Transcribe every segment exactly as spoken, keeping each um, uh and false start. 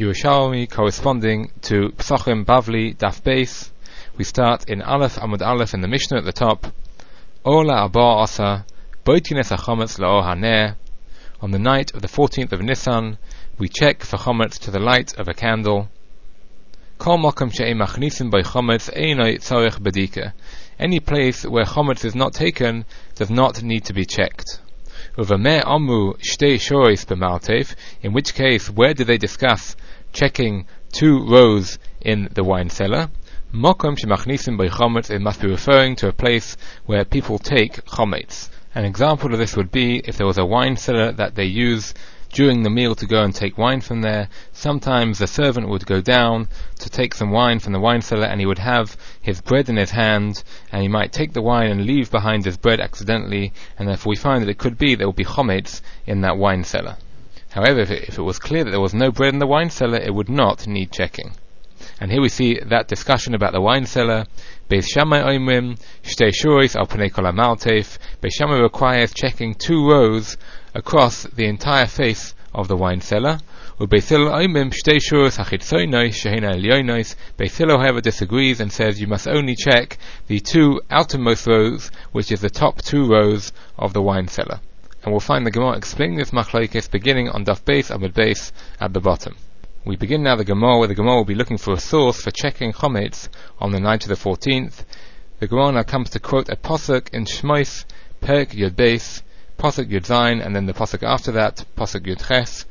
Yerushalmi corresponding to Psachim Bavli Daf Beis. We start in Aleph Amud Aleph in the Mishnah at the top. Ola Abba Asa Boitines HaChometz La'or HaNer. On the night of the fourteenth of Nisan, we check for chometz to the light of a candle. Kol makom she'ein machnisim by chometz einoi tzorech bedika. Any place where chometz is not taken does not need to be checked. Uvameh amu shtei shoris b'maltev. In which case, where do they discuss checking two rows in the wine cellar? Makom shemachnisim by chometz. It must be referring to a place where people take chometz. An example of this would be if there was a wine cellar that they use during the meal to go and take wine from there. Sometimes the servant would go down to take some wine from the wine cellar, and he would have his bread in his hand, and he might take the wine and leave behind his bread accidentally, and therefore we find that it could be there will be chometz in that wine cellar. However, if it, if it was clear that there was no bread in the wine cellar, it would not need checking. And here we see that discussion about the wine cellar. Beis Shammai oimrim shtei shuros al pnei kol hamaltef. Beis Shammai requires checking two rows across the entire face of the wine cellar. Ubeis Hillel oimrim shtei shuros hachitzonos shehein elyonos. Beis Hillel, however, disagrees and says you must only check the two outermost rows, which is the top two rows of the wine cellar. And we'll find the Gemara explaining this machlokes beginning on Daf Beis Amud Beis at the bottom. We begin now the Gemara, where the Gemara will be looking for a source for checking chometz on the night of the fourteenth. The Gemara now comes to quote a pasuk in Shmos, Perek Yud Beis, pasuk Yud Zayin, and then the pasuk after that, pasuk Yud Ches.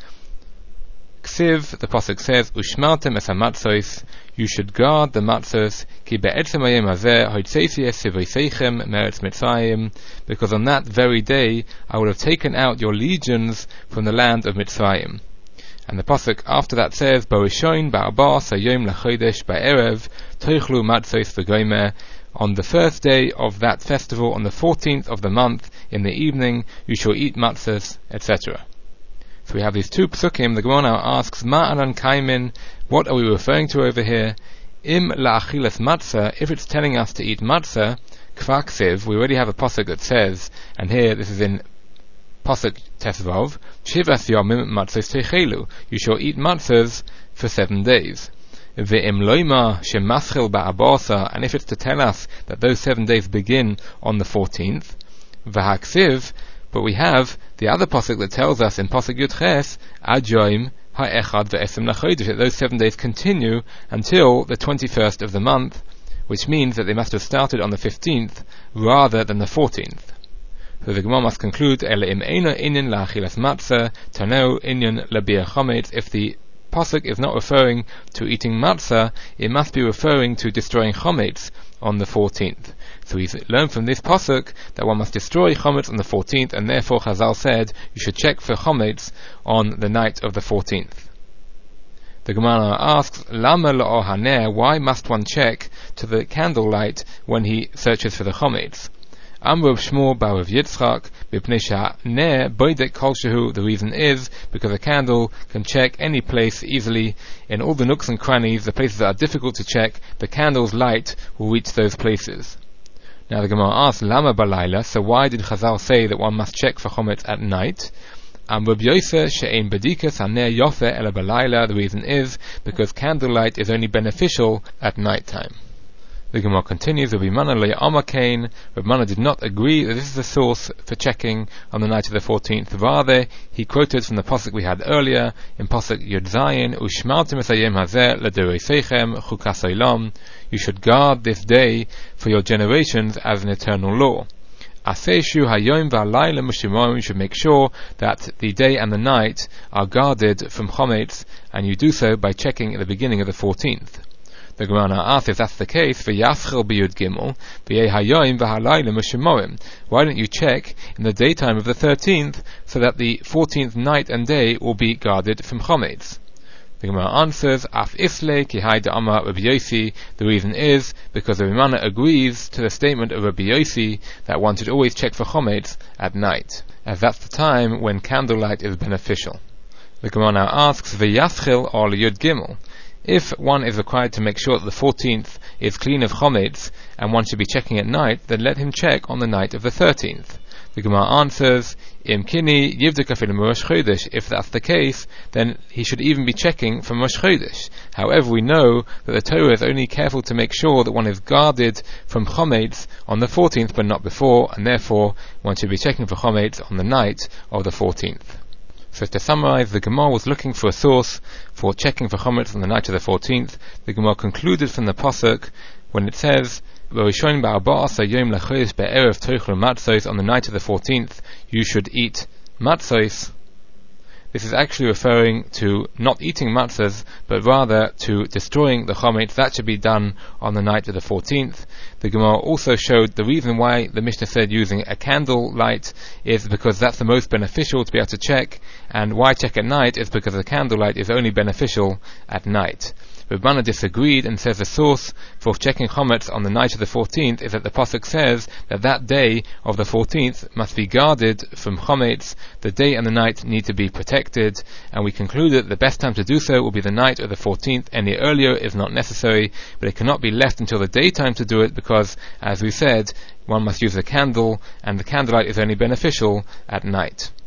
Ksiv, the pasuk says, Ushmaltem es hamatzos, you should guard the matzos, ki be'etzem hayom hazeh hoitzeisi es sivoseichem meretz Mitzrayim, because on that very day I will have taken out your legions from the land of Mitzrayim. And the pasuk after that says, B'rishon ba'arba sayom lachodesh ba'erev toichlu matzos v'gomer. On the first day of that festival, on the fourteenth of the month, in the evening, you shall eat matzos, et cetera. So we have these two psukim. The Gemara now asks, Ma'anan kaimin, what are we referring to over here? Im la'achilas matzah, if it's telling us to eat matzah, kvaksiv, we already have a pasuk that says, and here this is in pasuk Tesvav, Shivas yomim matzos teichelu, you shall eat matzahs for seven days. Ve'im loima shemaschil ba'abasa, and if it's to tell us that those seven days begin on the fourteenth, v'haksiv, but we have the other pasuk that tells us in pasuk Yud Ches, ad yom ha'echad ve'esem lachodesh, that those seven days continue until the twenty-first of the month, which means that they must have started on the fifteenth rather than the fourteenth. So the Gemara must conclude, Ele im eino inyan la'achilas matzah, taneu inyan labiya chometz. If the pasuk is not referring to eating matzah, it must be referring to destroying chometz on the fourteenth. So we learn from this pasuk that one must destroy chometz on the fourteenth, and therefore Chazal said you should check for chometz on the night of the fourteenth. The Gemara asks, Lama la'or haner, why must one check to the candlelight when he searches for the chometz? Amr Shmuel bar Rav Yitzchak b'pnei she'ner boidek kol shehu. The reason is because a candle can check any place easily. In all the nooks and crannies, the places that are difficult to check, the candle's light will reach those places. Now the Gemara asks, Lama balayla, so why did Chazal say that one must check for chometz at night? Amr B'Yoseh she'ein bedikas haner yofeh ela balayla. The reason is because candlelight is only beneficial at night time. The Gemara continues, Rabbi Mana lo ya'amar kain. Rabbi Mana did not agree that this is the source for checking on the night of the fourteenth. Rather, he quoted from the pasuk we had earlier in pasuk Yud Zayin, Ushmaltem es hayom hazeh l'doreseichem chukas olam. You should guard this day for your generations as an eternal law. Aseshu hayom v'alayla mushimon. You should make sure that the day and the night are guarded from chometz, and you do so by checking at the beginning of the fourteenth. The Gemara asks, if that's the case, v'yaschil b'yud gimel, v'yeh hayom v'halayla mushimorim. Why don't you check in the daytime of the thirteenth, so that the fourteenth night and day will be guarded from chometz? The Gemara answers, Af isle ki hay da'amar Rabbi Yossi. The reason is because Rabbi Mana agrees to the statement of Rabbi Yossi that one should always check for chometz at night, as that's the time when candlelight is beneficial. The Gemara now asks, v'yaschil or yud gimel. If one is required to make sure that the fourteenth is clean of chometz, and one should be checking at night, then let him check on the night of the thirteenth. The Gemara answers, Im kini yivdek afil Rosh Chodesh. If that's the case, then he should even be checking from Rosh Chodesh. However, we know that the Torah is only careful to make sure that one is guarded from chometz on the fourteenth, but not before, and therefore one should be checking for chometz on the night of the fourteenth. So to summarize, the Gemara was looking for a source for checking for chometz on the night of the fourteenth. The Gemara concluded from the pasuk when it says, on the night of the fourteenth, you should eat matzos. This is actually referring to not eating matzahs, but rather to destroying the chometz. That should be done on the night of the fourteenth. The Gemara also showed the reason why the Mishnah said using a candle light is because that's the most beneficial to be able to check, and why check at night is because the candlelight is only beneficial at night. Rabbana disagreed and says the source for checking chometz on the night of the fourteenth is that the pasuk says that that day of the fourteenth must be guarded from chometz. The day and the night need to be protected, and we concluded that the best time to do so will be the night of the fourteenth. Any earlier is not necessary, but it cannot be left until the daytime to do it because, as we said, one must use a candle, and the candlelight is only beneficial at night.